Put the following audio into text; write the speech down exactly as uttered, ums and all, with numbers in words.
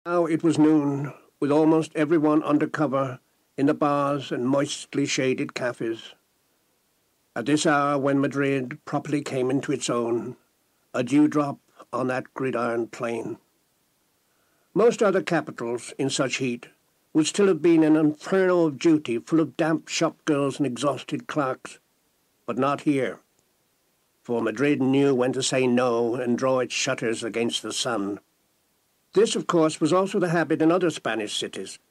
Now it was noon, with almost everyone under cover in the bars and moistly shaded cafes. At this hour when Madrid properly came into its own, a dewdrop on that gridiron plain. Most other capitals in such heat would still have been an inferno of duty full of damp shop-girls and exhausted clerks, but not here, for Madrid knew when to say no and draw its shutters against the sun. This, of course, was also the habit in other Spanish cities,